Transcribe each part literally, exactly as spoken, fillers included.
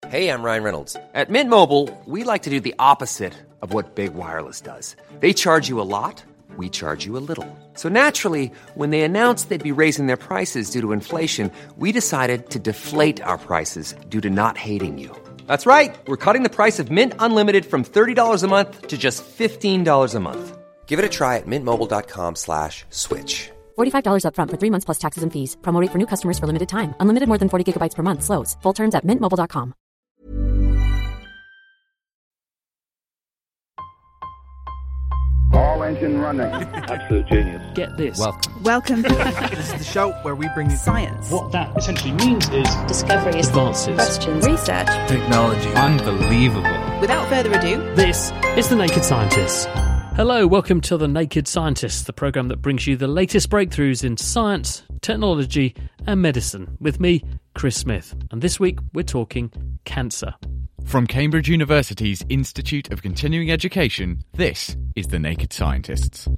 Hey, I'm Ryan Reynolds. At Mint Mobile, we like to do the opposite of what Big Wireless does. They charge you a lot, we charge you a little. So naturally, when they announced they'd be raising their prices due to inflation, we decided to deflate our prices due to not hating you. That's right. We're cutting the price of Mint Unlimited from thirty dollars a month to just fifteen dollars a month. Give it a try at mintmobile.com slash switch. forty-five dollars up front for three months plus taxes and fees. Promo rate for new customers for limited time. Unlimited more than forty gigabytes per month. Slows full terms at mint mobile dot com. All engine running. Absolute genius. Get this. Welcome. Welcome. This is the show where we bring you Science. What that essentially means is discoveries, advances, questions, research, technology. Unbelievable. Without further ado, this is The Naked Scientists. Hello, welcome to The Naked Scientists, the programme that brings you the latest breakthroughs in science, technology and medicine, with me, Chris Smith. And this week we're talking cancer. From Cambridge University's Institute of Continuing Education, this is The Naked Scientists.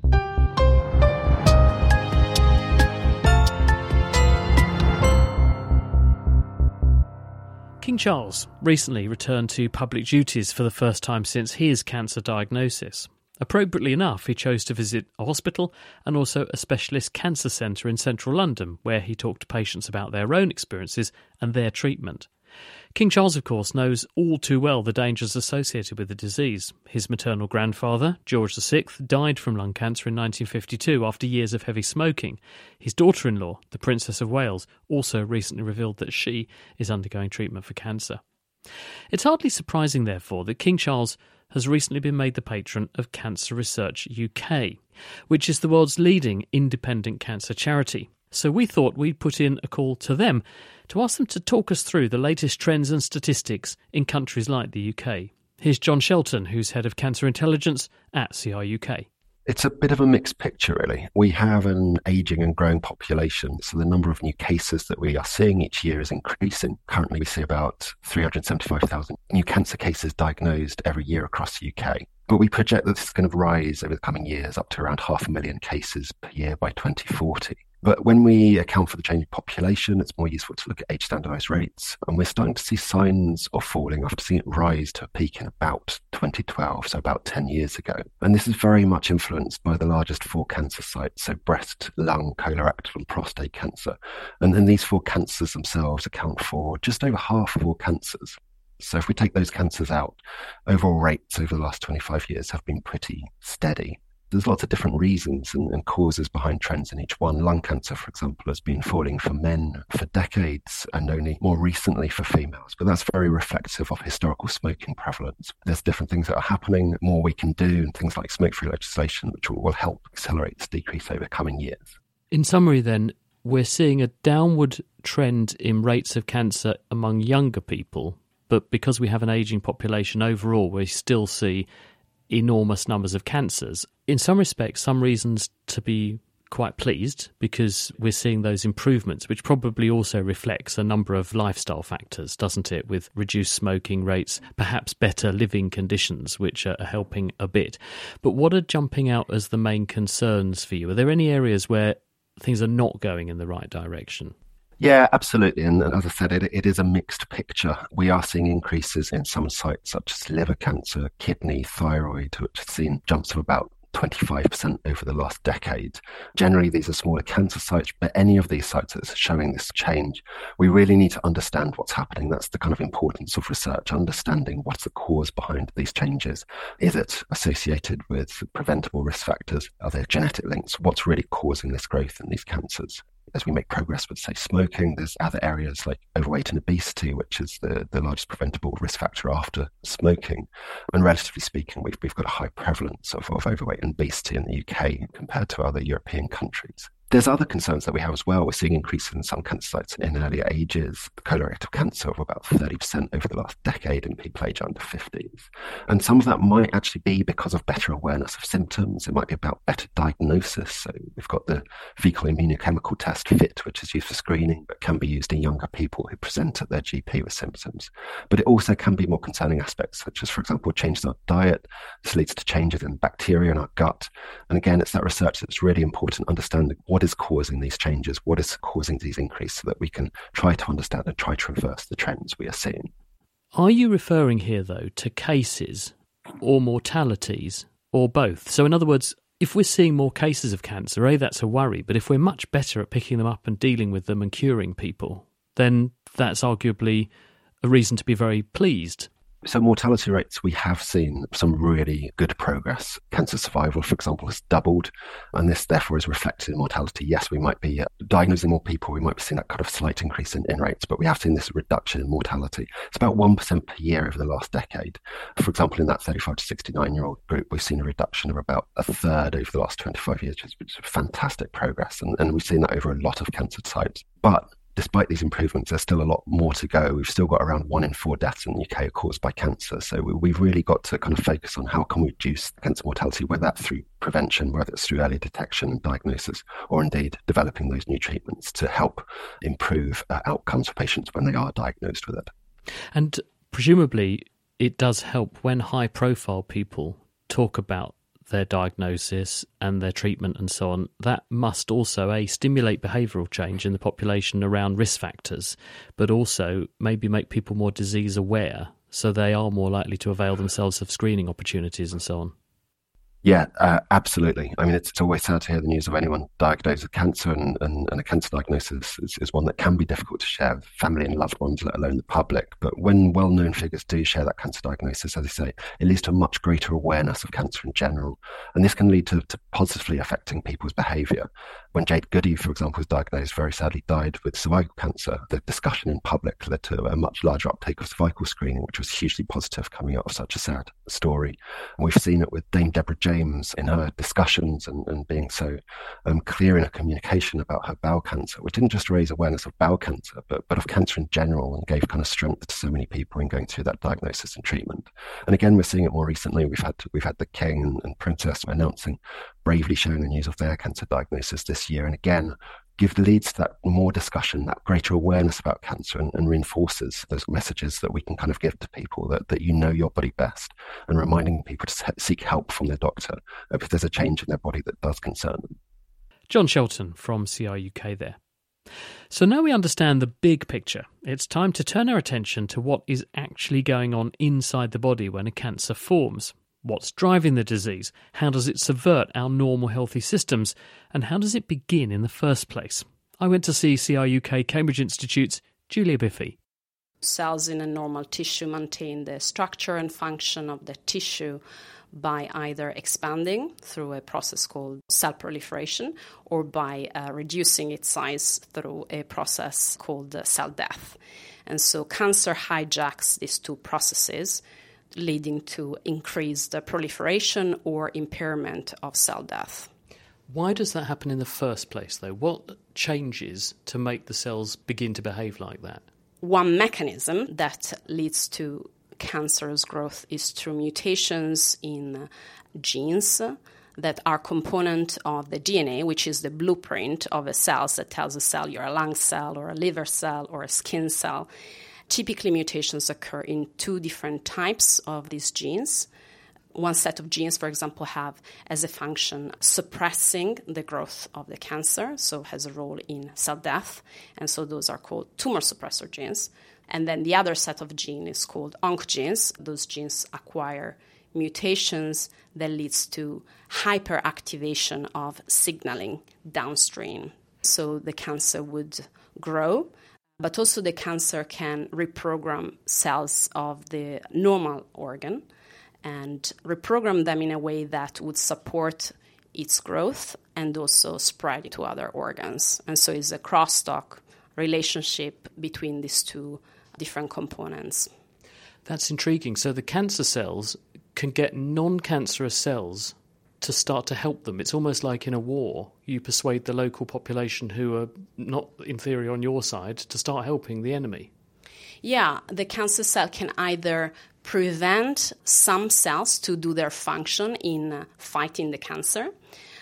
King Charles recently returned to public duties for the first time since his cancer diagnosis. Appropriately enough, he chose to visit a hospital and also a specialist cancer centre in central London, where he talked to patients about their own experiences and their treatment. King Charles, of course, knows all too well the dangers associated with the disease. His maternal grandfather, George the Sixth, died from lung cancer in nineteen fifty-two after years of heavy smoking. His daughter-in-law, the Princess of Wales, also recently revealed that she is undergoing treatment for cancer. It's hardly surprising, therefore, that King Charles has recently been made the patron of Cancer Research U K, which is the world's leading independent cancer charity. So we thought we'd put in a call to them to ask them to talk us through the latest trends and statistics in countries like the U K. Here's John Shelton, who's head of cancer intelligence at C R U K. It's a bit of a mixed picture, really. We have an ageing and growing population, so the number of new cases that we are seeing each year is increasing. Currently, we see about three hundred seventy-five thousand new cancer cases diagnosed every year across the U K. But we project that this is going to rise over the coming years up to around half a million cases per year by twenty forty. But when we account for the changing population, it's more useful to look at age standardised rates. And we're starting to see signs of falling after seeing it rise to a peak in about twenty twelve, so about ten years ago. And this is very much influenced by the largest four cancer sites, so breast, lung, colorectal and prostate cancer. And then these four cancers themselves account for just over half of all cancers. So if we take those cancers out, overall rates over the last twenty-five years have been pretty steady. There's lots of different reasons and, and causes behind trends in each one. Lung cancer, for example, has been falling for men for decades and only more recently for females. But that's very reflective of historical smoking prevalence. There's different things that are happening, more we can do, and things like smoke-free legislation, which will, will help accelerate this decrease over coming years. In summary, then, we're seeing a downward trend in rates of cancer among younger people, but because we have an ageing population overall, we still see enormous numbers of cancers. In some respects, some reasons to be quite pleased because we're seeing those improvements, which probably also reflects a number of lifestyle factors, doesn't it? With reduced smoking rates, perhaps better living conditions, which are helping a bit. But what are jumping out as the main concerns for you? Are there any areas where things are not going in the right direction? Yeah, absolutely. And as I said, it, it is a mixed picture. We are seeing increases in some sites such as liver cancer, kidney, thyroid, which have seen jumps of about twenty-five percent over the last decade. Generally, these are smaller cancer sites, but any of these sites that's showing this change, we really need to understand what's happening. That's the kind of importance of research, understanding what's the cause behind these changes. Is it associated with preventable risk factors? Are there genetic links? What's really causing this growth in these cancers? As we make progress with, say, smoking, there's other areas like overweight and obesity, which is the, the largest preventable risk factor after smoking. And relatively speaking, we've, we've got a high prevalence of, of overweight and obesity in the U K compared to other European countries. There's other concerns that we have as well. We're seeing increases in some cancer sites in earlier ages, colorectal cancer of about thirty percent over the last decade in people aged under fifties. And some of that might actually be because of better awareness of symptoms. It might be about better diagnosis. So we've got the fecal immunochemical test FIT, which is used for screening, but can be used in younger people who present at their G P with symptoms. But it also can be more concerning aspects, such as, for example, changes in our diet. This leads to changes in bacteria in our gut. And again, it's that research that's really important, understanding what What is causing these changes? What is causing these increases so that we can try to understand and try to reverse the trends we are seeing? Are you referring here, though, to cases or mortalities or both? So in other words, if we're seeing more cases of cancer, A, that's a worry, but if we're much better at picking them up and dealing with them and curing people, then that's arguably a reason to be very pleased. So mortality rates, we have seen some really good progress. Cancer survival, for example, has doubled, and this therefore is reflected in mortality. Yes, we might be uh, diagnosing more people, we might be seeing that kind of slight increase in, in rates, but we have seen this reduction in mortality. It's about one percent per year over the last decade. For example, in that thirty-five to sixty-nine-year-old group, we've seen a reduction of about a third over the last twenty-five years, which is fantastic progress, and, and we've seen that over a lot of cancer types. But despite these improvements, there's still a lot more to go. We've still got around one in four deaths in the U K are caused by cancer. So we, we've really got to kind of focus on how can we reduce cancer mortality, whether that's through prevention, whether it's through early detection and diagnosis, or indeed developing those new treatments to help improve uh, outcomes for patients when they are diagnosed with it. And presumably it does help when high-profile people talk about their diagnosis and their treatment and so on. That must also, A, stimulate behavioural change in the population around risk factors, but also maybe make people more disease aware so they are more likely to avail themselves of screening opportunities and so on. Yeah, uh, absolutely. I mean, it's, it's always sad to hear the news of anyone diagnosed with cancer, and, and, and a cancer diagnosis is, is one that can be difficult to share with family and loved ones, let alone the public. But when well-known figures do share that cancer diagnosis, as I say, it leads to a much greater awareness of cancer in general. And this can lead to, to positively affecting people's behaviour. When Jade Goody, for example, was diagnosed, very sadly died with cervical cancer, the discussion in public led to a much larger uptake of cervical screening, which was hugely positive coming out of such a sad story. And we've seen it with Dame Deborah James in her discussions and, and being so um, clear in her communication about her bowel cancer, which didn't just raise awareness of bowel cancer, but, but of cancer in general, and gave kind of strength to so many people in going through that diagnosis and treatment. And again, we're seeing it more recently. We've had we've had the King and, and Princess announcing, bravely sharing the news of their cancer diagnosis this year. And again, give the leads to that more discussion, that greater awareness about cancer, and, and reinforces those messages that we can kind of give to people that, that you know your body best, and reminding people to seek help from their doctor if there's a change in their body that does concern them. John Shelton from C R U K there. So now we understand the big picture. It's time to turn our attention to what is actually going on inside the body when a cancer forms. What's driving the disease? How does it subvert our normal healthy systems? And how does it begin in the first place? I went to see C R U K Cambridge Institute's Julia Biffy. Cells in a normal tissue maintain the structure and function of the tissue by either expanding through a process called cell proliferation, or by uh, reducing its size through a process called uh, cell death. And so cancer hijacks these two processes, leading to increased uh, proliferation or impairment of cell death. Why does that happen in the first place, though? What changes to make the cells begin to behave like that? One mechanism that leads to cancer's growth is through mutations in genes that are component of the D N A, which is the blueprint of a cell that tells a cell you're a lung cell or a liver cell or a skin cell. Typically, mutations occur in two different types of these genes. One set of genes, for example, have as a function suppressing the growth of the cancer, so has a role in cell death, and so those are called tumor suppressor genes. And then the other set of genes is called oncogenes. Those genes acquire mutations that leads to hyperactivation of signaling downstream. So the cancer would grow, but also the cancer can reprogram cells of the normal organ and reprogram them in a way that would support its growth and also spread to other organs. And so it's a crosstalk relationship between these two different components. That's intriguing. So the cancer cells can get non-cancerous cells to start to help them. It's almost like in a war, you persuade the local population who are not, in theory, on your side to start helping the enemy. Yeah, the cancer cell can either prevent some cells to do their function in fighting the cancer,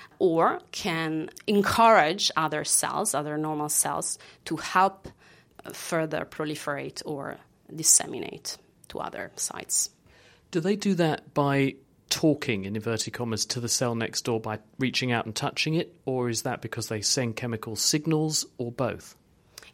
or can encourage other cells, other normal cells, to help further proliferate or disseminate to other sites. Do they do that by talking, in inverted commas, to the cell next door by reaching out and touching it, or is that because they send chemical signals, or both?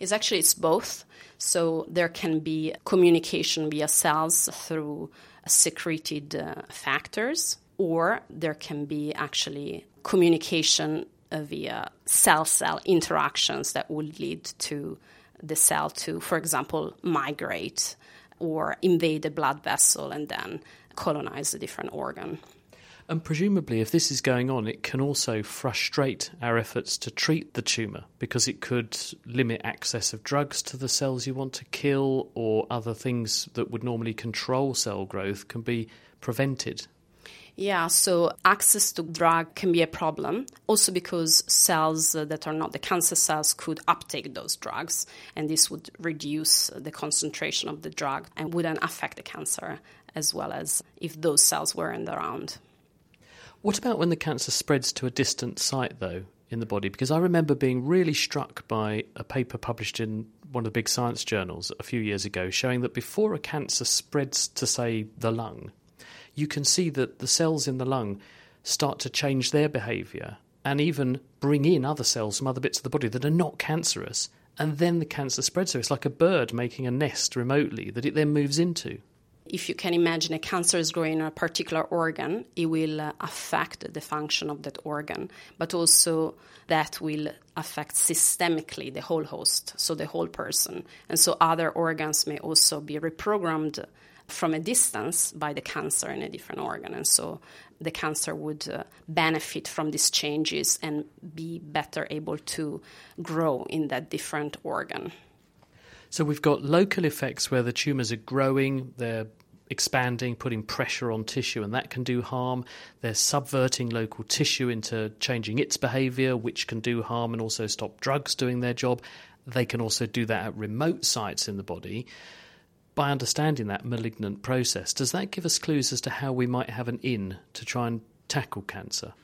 It's actually it's both. So there can be communication via cells through secreted uh, factors, or there can be actually communication uh, via cell-cell interactions that would lead to the cell to, for example, migrate or invade a blood vessel and then colonize a different organ. And presumably, if this is going on, it can also frustrate our efforts to treat the tumour because it could limit access of drugs to the cells you want to kill, or other things that would normally control cell growth can be prevented. Yeah, so access to drug can be a problem, also because cells that are not the cancer cells could uptake those drugs, and this would reduce the concentration of the drug and wouldn't affect the cancer as well as if those cells weren't around. What about when the cancer spreads to a distant site, though, in the body? Because I remember being really struck by a paper published in one of the big science journals a few years ago showing that before a cancer spreads to, say, the lung, you can see that the cells in the lung start to change their behaviour and even bring in other cells from other bits of the body that are not cancerous, and then the cancer spreads. So it's like a bird making a nest remotely that it then moves into. If you can imagine a cancer is growing in a particular organ, it will uh, affect the function of that organ, but also that will affect systemically the whole host, so the whole person. And so other organs may also be reprogrammed from a distance by the cancer in a different organ. And so the cancer would uh, benefit from these changes and be better able to grow in that different organ. So we've got local effects where the tumours are growing, they're expanding, putting pressure on tissue, and that can do harm. They're subverting local tissue into changing its behaviour, which can do harm and also stop drugs doing their job. They can also do that at remote sites in the body. By understanding that malignant process, does that give us clues as to how we might have an in to try and tackle cancer?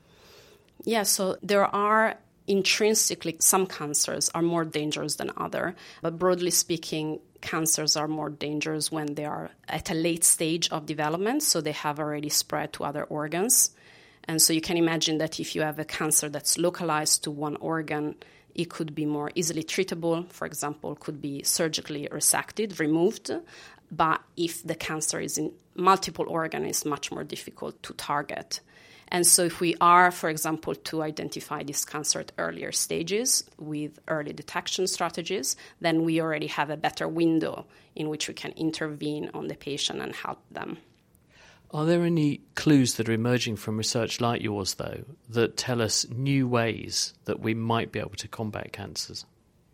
Yeah, so there are intrinsically, some cancers are more dangerous than other, but broadly speaking, cancers are more dangerous when they are at a late stage of development, so they have already spread to other organs. And so you can imagine that if you have a cancer that's localized to one organ, it could be more easily treatable. For example, could be surgically resected, removed. But if the cancer is in multiple organs, it's much more difficult to target. And so if we are, for example, to identify this cancer at earlier stages with early detection strategies, then we already have a better window in which we can intervene on the patient and help them. Are there any clues that are emerging from research like yours, though, that tell us new ways that we might be able to combat cancers?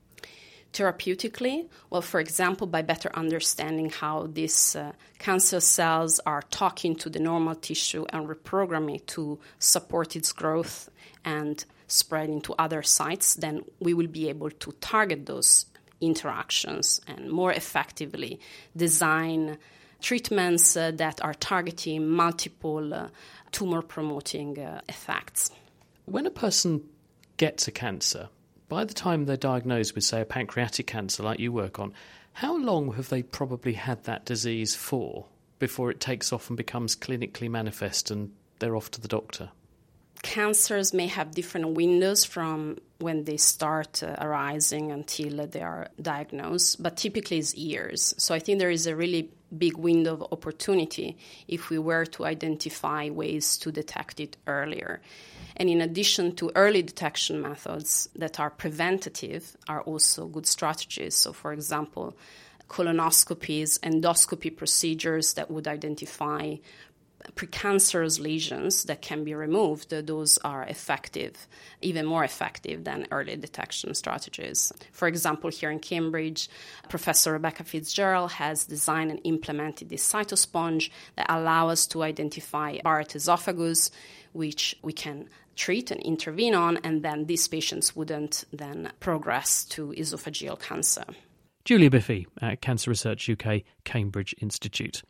Therapeutically, well, for example, by better understanding how these uh, cancer cells are talking to the normal tissue and reprogramming it to support its growth and spread into other sites, then we will be able to target those interactions and more effectively design treatments uh, that are targeting multiple uh, tumor-promoting uh, effects. When a person gets a cancer, by the time they're diagnosed with, say, a pancreatic cancer like you work on, how long have they probably had that disease for before it takes off and becomes clinically manifest and they're off to the doctor? Cancers may have different windows from when they start uh, arising until uh, they are diagnosed, but typically it's years. So I think there is a really big window of opportunity if we were to identify ways to detect it earlier. And in addition to early detection methods that are preventative are also good strategies. So, for example, colonoscopies, endoscopy procedures that would identify precancerous lesions that can be removed, those are effective, even more effective than early detection strategies. For example, here in Cambridge, Professor Rebecca Fitzgerald has designed and implemented this cytosponge that allows us to identify Barrett's esophagus, which we can treat and intervene on, and then these patients wouldn't then progress to esophageal cancer. Julia Biffy at Cancer Research U K, Cambridge Institute.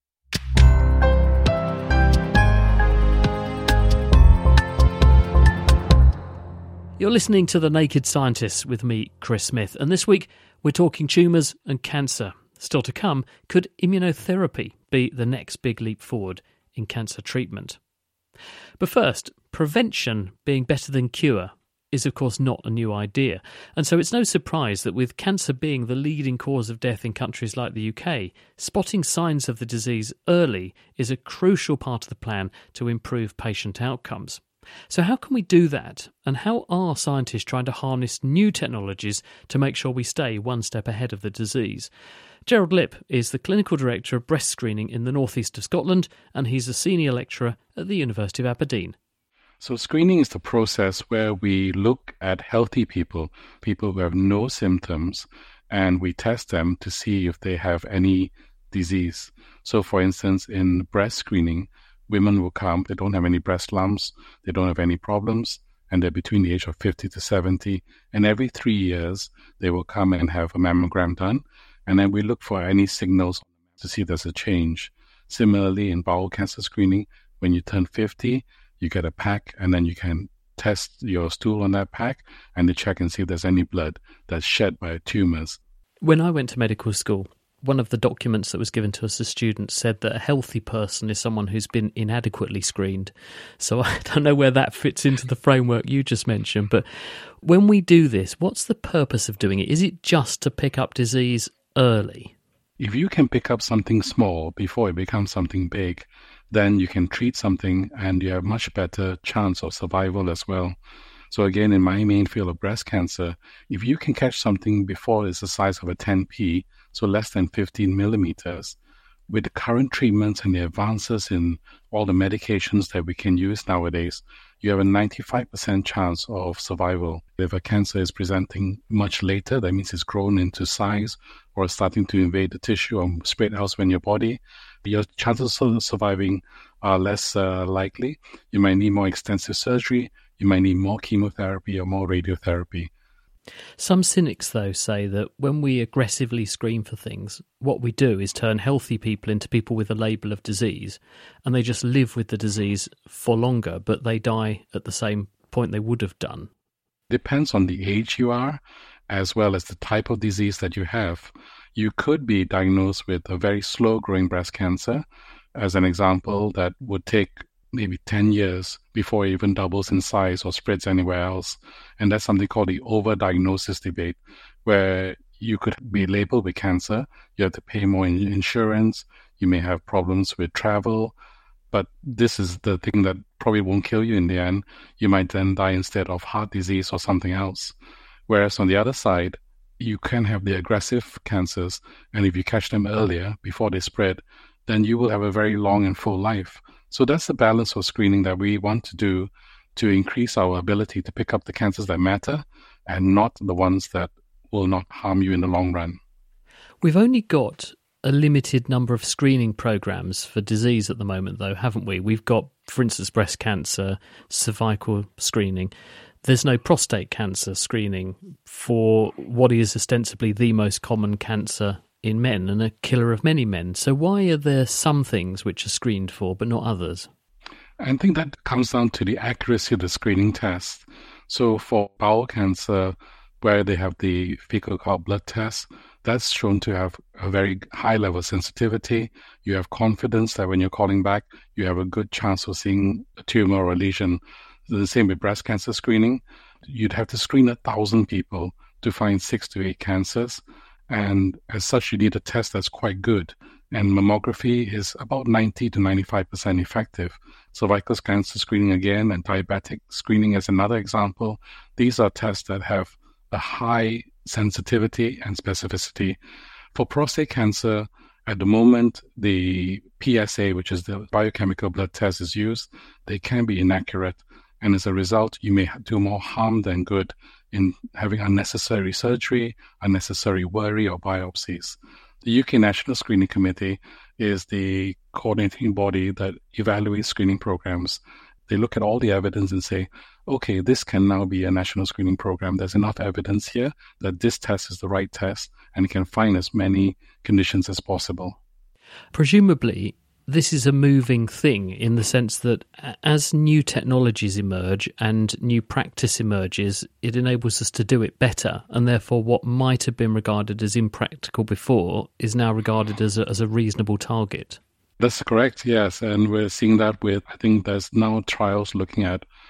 You're listening to The Naked Scientists with me, Chris Smith, and this week we're talking tumours and cancer. Still to come, could immunotherapy be the next big leap forward in cancer treatment? But first, prevention being better than cure is, of course, not a new idea. And so it's no surprise that with cancer being the leading cause of death in countries like the U K, spotting signs of the disease early is a crucial part of the plan to improve patient outcomes. So how can we do that? And how are scientists trying to harness new technologies to make sure we stay one step ahead of the disease? Gerald Lipp is the Clinical Director of Breast Screening in the northeast of Scotland, and he's a Senior Lecturer at the University of Aberdeen. So screening is the process where we look at healthy people, people who have no symptoms, and we test them to see if they have any disease. So for instance, in breast screening, women will come, they don't have any breast lumps, they don't have any problems, and they're between the age of fifty to seventy. And every three years, they will come and have a mammogram done. And then we look for any signals to see if there's a change. Similarly, in bowel cancer screening, when you turn fifty, you get a pack, and then you can test your stool on that pack and they check and see if there's any blood that's shed by tumors. When I went to medical school, one of the documents that was given to us as students said that a healthy person is someone who's been inadequately screened. So I don't know where that fits into the framework you just mentioned, but when we do this, what's the purpose of doing it? Is it just to pick up disease early? If you can pick up something small before it becomes something big, then you can treat something and you have much better chance of survival as well. So again, in my main field of breast cancer, if you can catch something before it's the size of a ten p, so less than fifteen millimeters, with the current treatments and the advances in all the medications that we can use nowadays, you have a ninety-five percent chance of survival. If a cancer is presenting much later, that means it's grown into size or starting to invade the tissue or spread elsewhere in your body, your chances of surviving are less uh, likely. You might need more extensive surgery. You might need more chemotherapy or more radiotherapy. Some cynics, though, say that when we aggressively screen for things, what we do is turn healthy people into people with a label of disease, and they just live with the disease for longer, but they die at the same point they would have done. Depends on the age you are, as well as the type of disease that you have. You could be diagnosed with a very slow-growing breast cancer, as an example, that would take maybe ten years before it even doubles in size or spreads anywhere else. And that's something called the overdiagnosis debate, where you could be labeled with cancer, you have to pay more in insurance, you may have problems with travel, but this is the thing that probably won't kill you in the end. You might then die instead of heart disease or something else. Whereas on the other side, you can have the aggressive cancers, and if you catch them earlier, before they spread, then you will have a very long and full life. So that's the balance of screening that we want to do to increase our ability to pick up the cancers that matter and not the ones that will not harm you in the long run. We've only got a limited number of screening programs for disease at the moment, though, haven't we? We've got, for instance, breast cancer, cervical screening. There's no prostate cancer screening for what is ostensibly the most common cancer in men and a killer of many men. So why are there some things which are screened for but not others? I think that comes down to the accuracy of the screening test. So for bowel cancer, where they have the fecal cord blood test, that's shown to have a very high level of sensitivity. You have confidence that when you're calling back, you have a good chance of seeing a tumor or a lesion. The same with breast cancer screening. You'd have to screen a thousand people to find six to eight cancers. And as such, you need a test that's quite good. And mammography is about ninety to ninety-five percent effective. Cervical cancer screening again, and diabetic screening as another example. These are tests that have a high sensitivity and specificity. For prostate cancer, at the moment, the P S A, which is the biochemical blood test, is used. They can be inaccurate. And as a result, you may do more harm than good in having unnecessary surgery, unnecessary worry, or biopsies. The U K National Screening Committee is the coordinating body that evaluates screening programs. They look at all the evidence and say, okay, this can now be a national screening program. There's enough evidence here that this test is the right test and it can find as many conditions as possible. Presumably, this is a moving thing in the sense that as new technologies emerge and new practice emerges, it enables us to do it better, and therefore what might have been regarded as impractical before is now regarded as a, as a reasonable target. That's correct, yes. And we're seeing that with, I think there's now trials looking at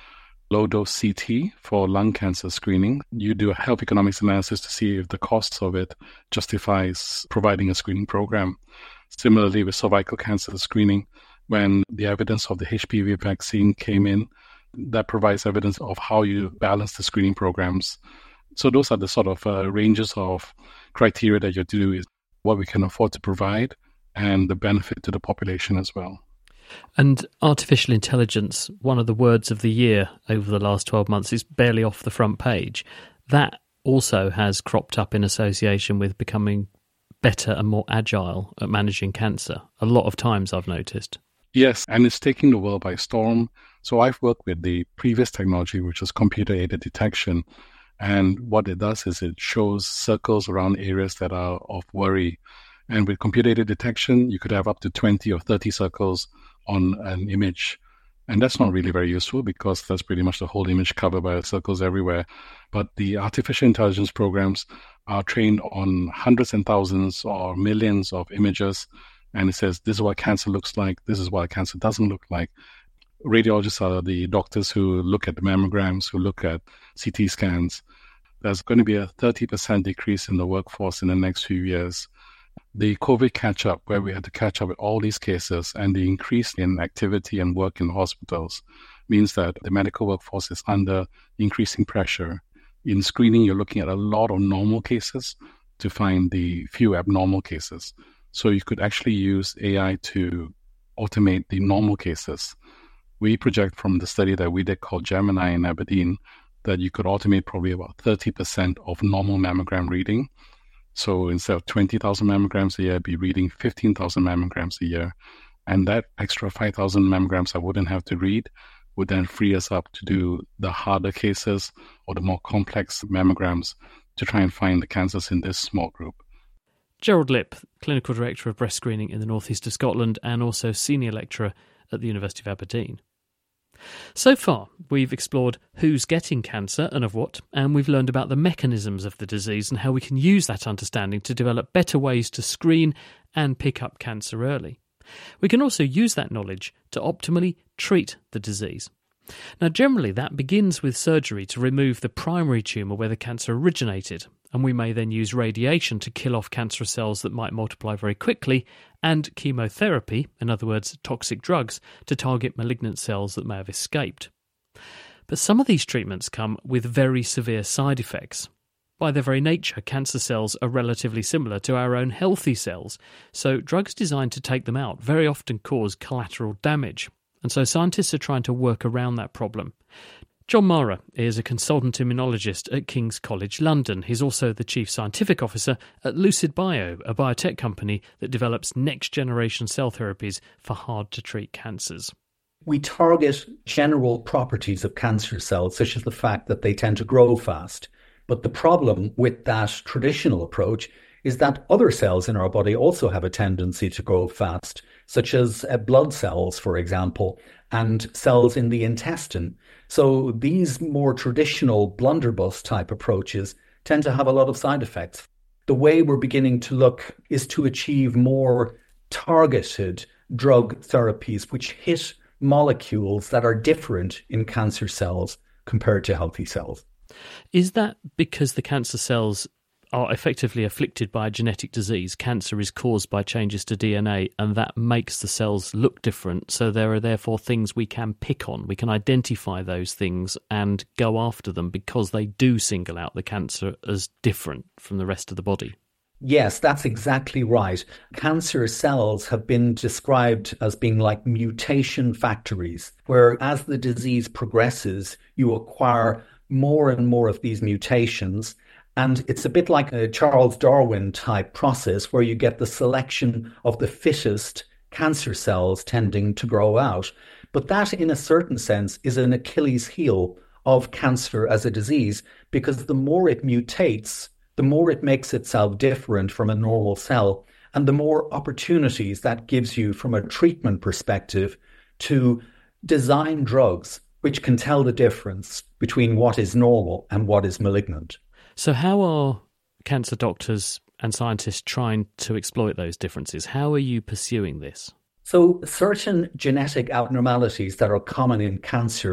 low-dose C T for lung cancer screening. You do a health economics analysis to see if the costs of it justifies providing a screening program. Similarly, with cervical cancer screening, when the evidence of the H P V vaccine came in, that provides evidence of how you balance the screening programs. So those are the sort of uh, ranges of criteria that you do, is what we can afford to provide and the benefit to the population as well. And artificial intelligence, one of the words of the year over the last twelve months, is barely off the front page. That also has cropped up in association with becoming better and more agile at managing cancer. A lot of times, I've noticed. Yes, and it's taking the world by storm. So I've worked with the previous technology, which is computer-aided detection. And what it does is it shows circles around areas that are of worry. And with computer-aided detection, you could have up to twenty or thirty circles on an image. And that's not really very useful because that's pretty much the whole image covered by circles everywhere. But the artificial intelligence programs are trained on hundreds and thousands or millions of images. And it says, this is what cancer looks like. This is what cancer doesn't look like. Radiologists are the doctors who look at the mammograms, who look at C T scans. There's going to be a thirty percent decrease in the workforce in the next few years. The COVID catch-up, where we had to catch up with all these cases, and the increase in activity and work in hospitals means that the medical workforce is under increasing pressure. In screening, you're looking at a lot of normal cases to find the few abnormal cases. So you could actually use A I to automate the normal cases. We project from the study that we did called Gemini in Aberdeen that you could automate probably about thirty percent of normal mammogram reading. So instead of twenty thousand mammograms a year, I'd be reading fifteen thousand mammograms a year. And that extra five thousand mammograms I wouldn't have to read would then free us up to do the harder cases or the more complex mammograms to try and find the cancers in this small group. Gerald Lipp, Clinical Director of Breast Screening in the North East of Scotland and also Senior Lecturer at the University of Aberdeen. So far, we've explored who's getting cancer and of what, and we've learned about the mechanisms of the disease and how we can use that understanding to develop better ways to screen and pick up cancer early. We can also use that knowledge to optimally treat the disease. Now, generally, that begins with surgery to remove the primary tumour where the cancer originated, and we may then use radiation to kill off cancerous cells that might multiply very quickly, and chemotherapy, in other words, toxic drugs, to target malignant cells that may have escaped. But some of these treatments come with very severe side effects. By their very nature, cancer cells are relatively similar to our own healthy cells, so drugs designed to take them out very often cause collateral damage. And so scientists are trying to work around that problem. John Mara is a consultant immunologist at King's College London. He's also the chief scientific officer at Lucid Bio, a biotech company that develops next-generation cell therapies for hard-to-treat cancers. We target general properties of cancer cells, such as the fact that they tend to grow fast. But the problem with that traditional approach is that other cells in our body also have a tendency to grow fast, such as uh, blood cells, for example, and cells in the intestine. So these more traditional blunderbuss type approaches tend to have a lot of side effects. The way we're beginning to look is to achieve more targeted drug therapies which hit molecules that are different in cancer cells compared to healthy cells. Is that because the cancer cells are effectively afflicted by a genetic disease? Cancer is caused by changes to D N A, and that makes the cells look different. So there are therefore things we can pick on. We can identify those things and go after them because they do single out the cancer as different from the rest of the body. Yes, that's exactly right. Cancer cells have been described as being like mutation factories, where as the disease progresses, you acquire more and more of these mutations. And it's a bit like a Charles Darwin type process where you get the selection of the fittest cancer cells tending to grow out. But that, in a certain sense, is an Achilles heel of cancer as a disease, because the more it mutates, the more it makes itself different from a normal cell, and the more opportunities that gives you from a treatment perspective to design drugs which can tell the difference between what is normal and what is malignant. So how are cancer doctors and scientists trying to exploit those differences? How are you pursuing this? So certain genetic abnormalities that are common in cancer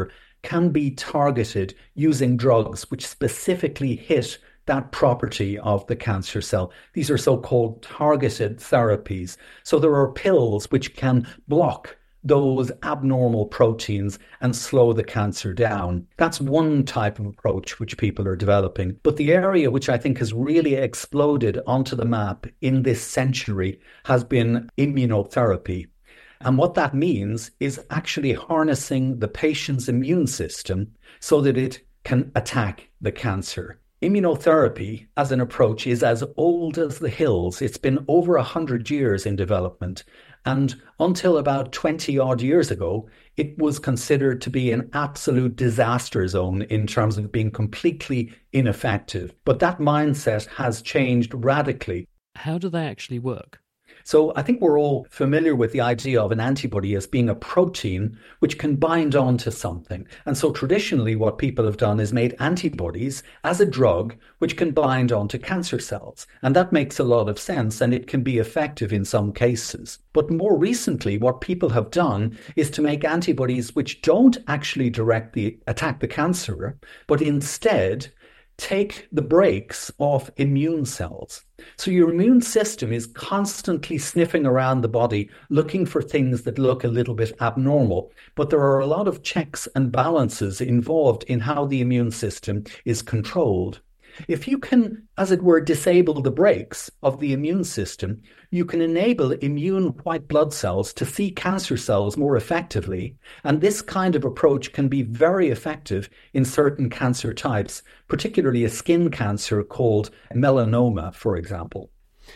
can be targeted using drugs which specifically hit that property of the cancer cell. These are so-called targeted therapies. So there are pills which can block those abnormal proteins and slow the cancer down. That's one type of approach which people are developing. But the area which I think has really exploded onto the map in this century has been immunotherapy. And what that means is actually harnessing the patient's immune system so that it can attack the cancer. Immunotherapy as an approach is as old as the hills. It's been over one hundred years in development. And until about twenty odd years ago, it was considered to be an absolute disaster zone in terms of being completely ineffective. But that mindset has changed radically. How do they actually work? So I think we're all familiar with the idea of an antibody as being a protein which can bind on to something. And so traditionally what people have done is made antibodies as a drug which can bind on to cancer cells. And that makes a lot of sense, and it can be effective in some cases. But more recently, what people have done is to make antibodies which don't actually directly attack the cancer, but instead take the brakes off immune cells. So your immune system is constantly sniffing around the body, looking for things that look a little bit abnormal. But there are a lot of checks and balances involved in how the immune system is controlled. If you can, as it were, disable the brakes of the immune system, you can enable immune white blood cells to see cancer cells more effectively. And this kind of approach can be very effective in certain cancer types, particularly a skin cancer called melanoma, for example.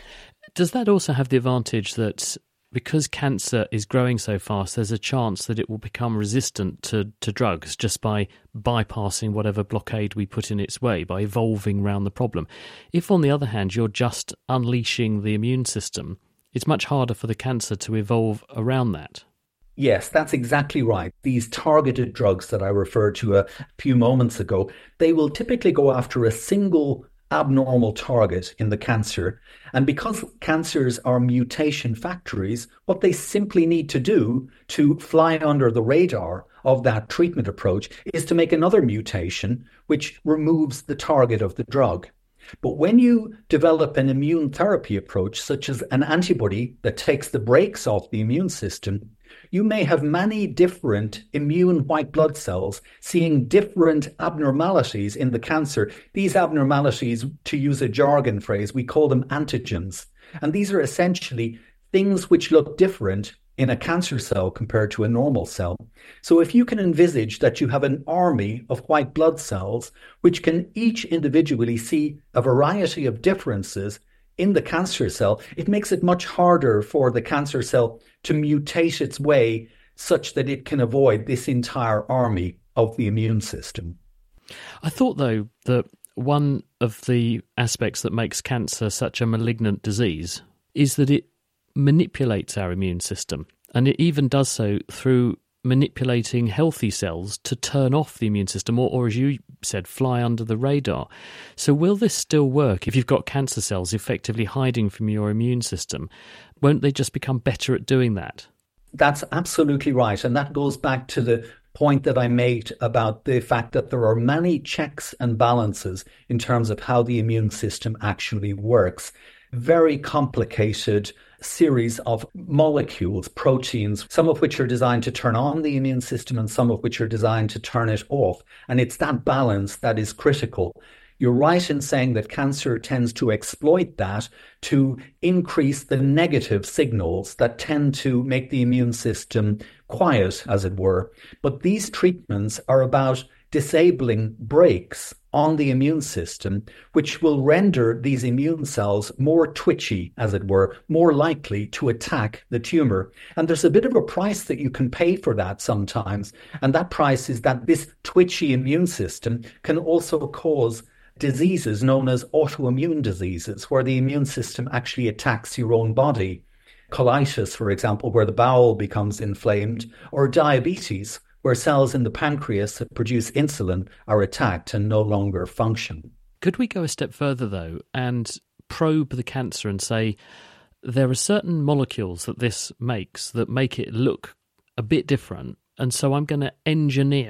Does that also have the advantage that because cancer is growing so fast, there's a chance that it will become resistant to, to drugs just by bypassing whatever blockade we put in its way, by evolving around the problem? If, on the other hand, you're just unleashing the immune system, it's much harder for the cancer to evolve around that. Yes, that's exactly right. These targeted drugs that I referred to a few moments ago, they will typically go after a single abnormal target in the cancer. And because cancers are mutation factories, what they simply need to do to fly under the radar of that treatment approach is to make another mutation which removes the target of the drug. But when you develop an immune therapy approach, such as an antibody that takes the brakes off the immune system, you may have many different immune white blood cells seeing different abnormalities in the cancer. These abnormalities, to use a jargon phrase, we call them antigens. And these are essentially things which look different in a cancer cell compared to a normal cell. So if you can envisage that you have an army of white blood cells which can each individually see a variety of differences in the cancer cell, it makes it much harder for the cancer cell to mutate its way such that it can avoid this entire army of the immune system. I thought, though, that one of the aspects that makes cancer such a malignant disease is that it manipulates our immune system, and it even does so through manipulating healthy cells to turn off the immune system, or, or as you said, fly under the radar. So will this still work if you've got cancer cells effectively hiding from your immune system? Won't they just become better at doing that? That's absolutely right. And that goes back to the point that I made about the fact that there are many checks and balances in terms of how the immune system actually works. Very complicated series of molecules, proteins, some of which are designed to turn on the immune system and some of which are designed to turn it off. And it's that balance that is critical. You're right in saying that cancer tends to exploit that to increase the negative signals that tend to make the immune system quiet, as it were. But these treatments are about disabling brakes on the immune system, which will render these immune cells more twitchy, as it were, more likely to attack the tumor. And there's a bit of a price that you can pay for that sometimes. And that price is that this twitchy immune system can also cause diseases known as autoimmune diseases, where the immune system actually attacks your own body. Colitis, for example, where the bowel becomes inflamed, or diabetes, where cells in the pancreas that produce insulin are attacked and no longer function. Could we go a step further, though, and probe the cancer and say there are certain molecules that this makes that make it look a bit different, and so I'm going to engineer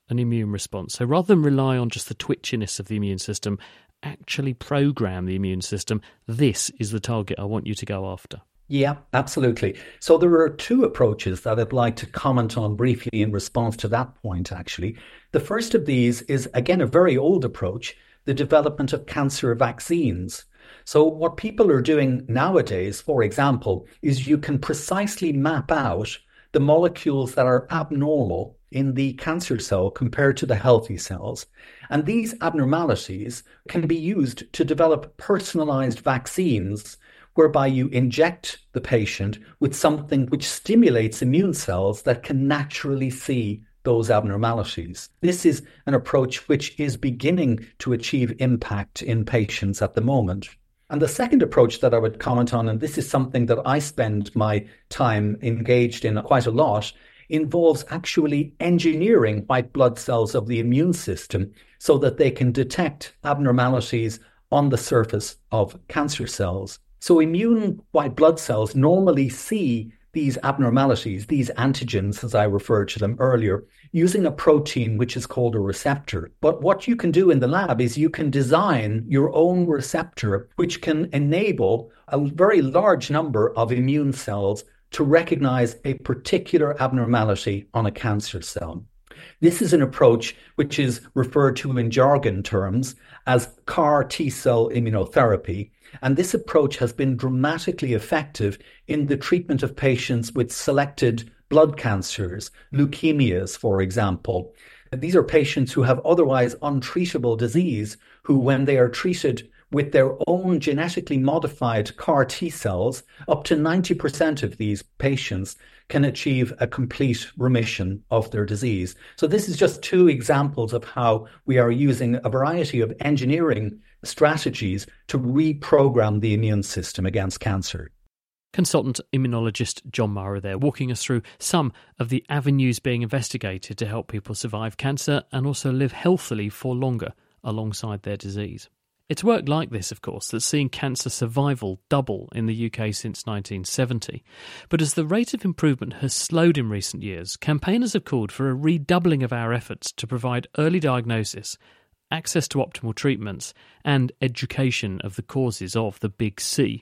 an immune response. So rather than rely on just the twitchiness of the immune system, actually program the immune system. This is the target I want you to go after. Yeah, absolutely. So there are two approaches that I'd like to comment on briefly in response to that point, actually. The first of these is, again, a very old approach, the development of cancer vaccines. So what people are doing nowadays, for example, is you can precisely map out the molecules that are abnormal in the cancer cell compared to the healthy cells. And these abnormalities can be used to develop personalized vaccines whereby you inject the patient with something which stimulates immune cells that can naturally see those abnormalities. This is an approach which is beginning to achieve impact in patients at the moment. And the second approach that I would comment on, and this is something that I spend my time engaged in quite a lot, involves actually engineering white blood cells of the immune system so that they can detect abnormalities on the surface of cancer cells. So immune white blood cells normally see these abnormalities, these antigens, as I referred to them earlier, using a protein which is called a receptor. But what you can do in the lab is you can design your own receptor, which can enable a very large number of immune cells to recognize a particular abnormality on a cancer cell. This is an approach which is referred to in jargon terms as C A R T-cell immunotherapy. And this approach has been dramatically effective in the treatment of patients with selected blood cancers, leukemias, for example. These are patients who have otherwise untreatable disease, who, when they are treated with their own genetically modified C A R T cells, up to ninety percent of these patients can achieve a complete remission of their disease. So this is just two examples of how we are using a variety of engineering strategies to reprogram the immune system against cancer. Consultant immunologist John Mara there, walking us through some of the avenues being investigated to help people survive cancer and also live healthily for longer alongside their disease. It's work like this, of course, that's seen cancer survival double in the U K since nineteen seventy. But as the rate of improvement has slowed in recent years, campaigners have called for a redoubling of our efforts to provide early diagnosis, access to optimal treatments, and education of the causes of the big C.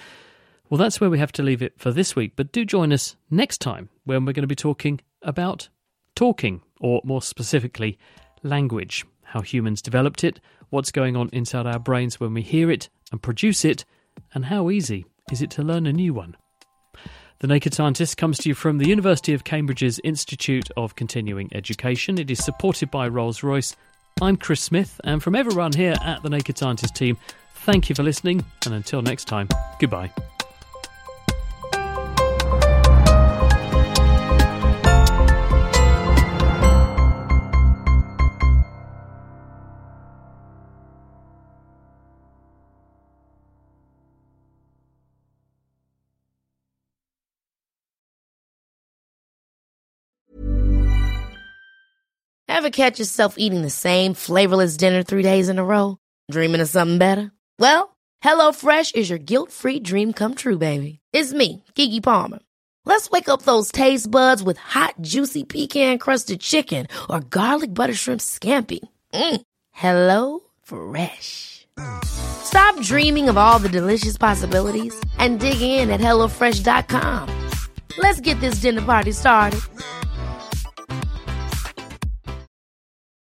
Well, that's where we have to leave it for this week, but do join us next time when we're going to be talking about talking, or more specifically, language, how humans developed it, what's going on inside our brains when we hear it and produce it, and how easy is it to learn a new one. The Naked Scientist comes to you from the University of Cambridge's Institute of Continuing Education. It is supported by Rolls-Royce. I'm Chris Smith, and from everyone here at the Naked Scientist team, thank you for listening, and until next time, goodbye. Ever catch yourself eating the same flavorless dinner three days in a row? Dreaming of something better? Well, HelloFresh is your guilt-free dream come true, baby. It's me, Keke Palmer. Let's wake up those taste buds with hot, juicy pecan-crusted chicken or garlic butter shrimp scampi. Mm. Hello Fresh. Stop dreaming of all the delicious possibilities and dig in at hello fresh dot com. Let's get this dinner party started.